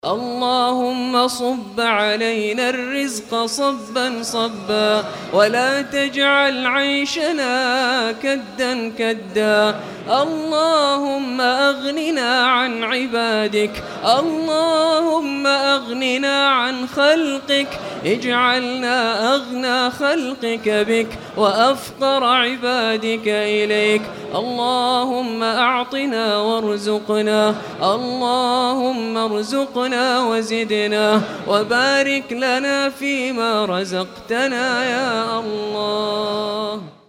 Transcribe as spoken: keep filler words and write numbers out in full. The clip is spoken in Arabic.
اللهم صب علينا الرزق صبا صبا ولا تجعل عيشنا كدا كدا. اللهم أغننا عن عبادك، اللهم أغننا عن خلقك، اجعلنا أغنى خلقك بك وأفقر عبادك إليك. اللهم أعطنا وارزقنا، اللهم ارزقنا وزدنا وبارك لنا فيما رزقتنا يا الله.